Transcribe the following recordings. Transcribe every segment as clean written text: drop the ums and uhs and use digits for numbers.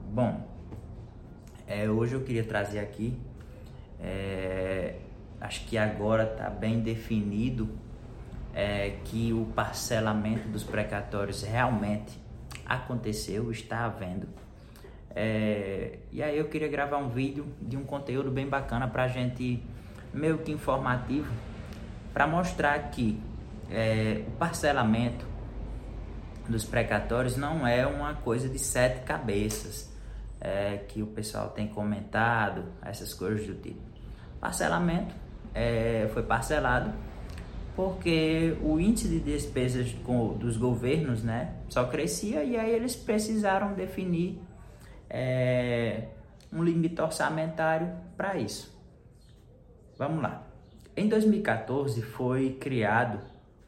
Bom, hoje eu queria trazer aqui, acho que agora está bem definido que o parcelamento dos precatórios realmente aconteceu, está havendo. E aí eu queria gravar um vídeo de um conteúdo bem bacana para a gente, meio que informativo, para mostrar que o parcelamento dos precatórios não é uma coisa de 7 cabeças, que o pessoal tem comentado, essas coisas do tipo. Parcelamento foi parcelado porque o índice de despesas dos governos, né, só crescia, e aí eles precisaram definir um limite orçamentário para isso. Vamos lá. Em 2014 foi criado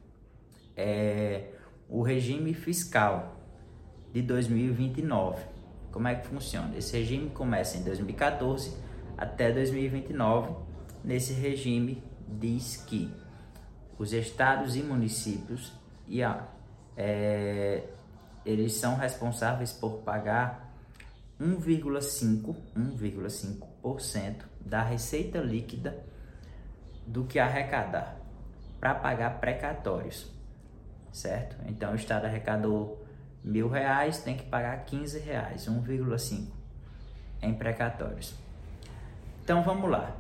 o regime fiscal de 2029. Como é que funciona? Esse regime começa em 2014 até 2029. Nesse regime diz que os estados e municípios eles são responsáveis por pagar 1,5% da receita líquida do que arrecadar para pagar precatórios, certo? Então o estado arrecadou R$1.000, tem que pagar R$15, 1,5% em precatórios. Então vamos lá.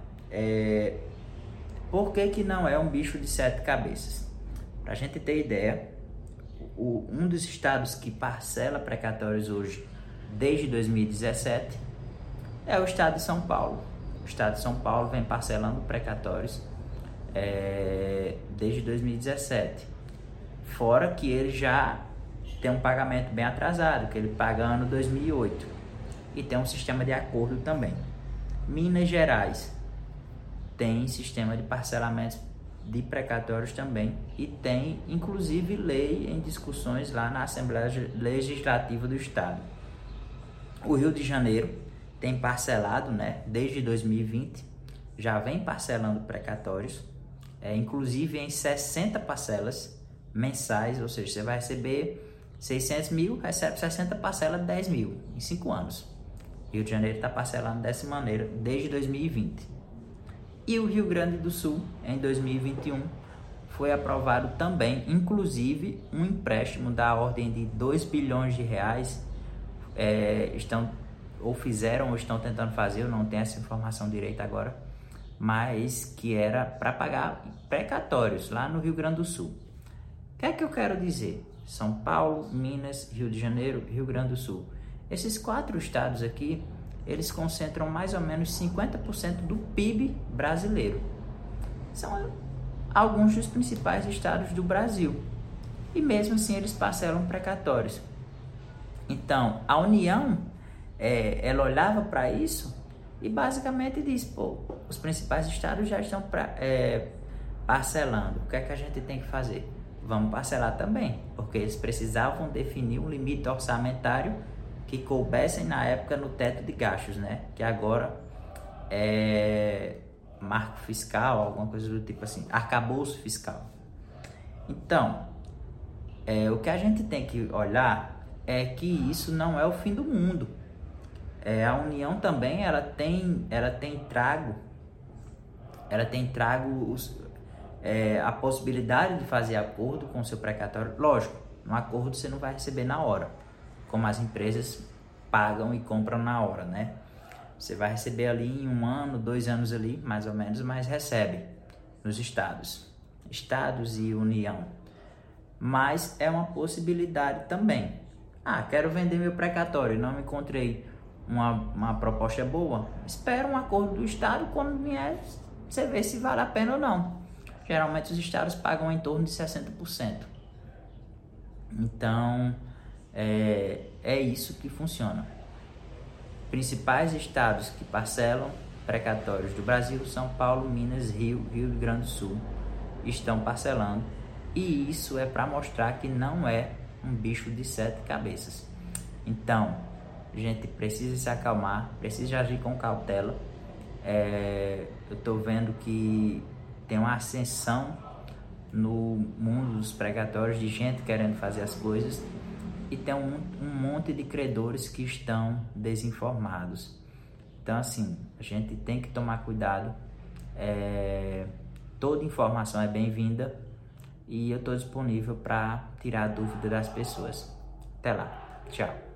Por que não é um bicho de 7 cabeças? Para a gente ter ideia, um dos estados que parcela precatórios hoje, desde 2017, é o estado de São Paulo. O estado de São Paulo vem parcelando precatórios desde 2017. Fora que ele já tem um pagamento bem atrasado, que ele paga ano 2008. E tem um sistema de acordo também. Minas Gerais tem sistema de parcelamento de precatórios também, e tem inclusive lei em discussões lá na Assembleia Legislativa do Estado. O Rio de Janeiro tem parcelado, né, desde 2020, já vem parcelando precatórios, inclusive em 60 parcelas mensais, ou seja, você vai receber 600 mil, recebe 60 parcelas de 10 mil em 5 anos. Rio de Janeiro está parcelando dessa maneira desde 2020. E o Rio Grande do Sul, em 2021, foi aprovado também, inclusive, um empréstimo da ordem de 2 bilhões de reais. Fizeram ou estão tentando fazer, eu não tenho essa informação direita agora, mas que era para pagar precatórios lá no Rio Grande do Sul. O que é que eu quero dizer? São Paulo, Minas, Rio de Janeiro, Rio Grande do Sul. Esses 4 estados aqui, eles concentram mais ou menos 50% do PIB brasileiro. São alguns dos principais estados do Brasil. E mesmo assim eles parcelam precatórios. Então, a União, ela olhava para isso e basicamente diz, os principais estados já estão parcelando. O que é que a gente tem que fazer? Vamos parcelar também, porque eles precisavam definir um limite orçamentário que coubessem na época no teto de gastos, né? Que agora é marco fiscal, alguma coisa do tipo assim, arcabouço fiscal. Então, o que a gente tem que olhar é que isso não é o fim do mundo. A União também, ela tem trago a possibilidade de fazer acordo com o seu precatório. Lógico, no acordo você não vai receber na hora, como as empresas pagam e compram na hora, né? Você vai receber ali em 1 ano, 2 anos ali, mais ou menos, mas recebe nos estados e União. Mas é uma possibilidade também. Quero vender meu precatório, não encontrei uma proposta boa. Espera um acordo do estado, quando vier, você vê se vale a pena ou não. Geralmente os estados pagam em torno de 60%. Então, é isso que funciona. Principais estados que parcelam precatórios do Brasil: São Paulo, Minas, Rio Grande do Sul, estão parcelando. E isso é para mostrar que não é um bicho de 7 cabeças. Então, a gente precisa se acalmar, precisa agir com cautela. Eu estou vendo que tem uma ascensão no mundo dos precatórios, de gente querendo fazer as coisas. e tem um monte de credores que estão desinformados. Então, assim, a gente tem que tomar cuidado. Toda informação é bem-vinda e eu estou disponível para tirar a dúvida das pessoas. Até lá, tchau.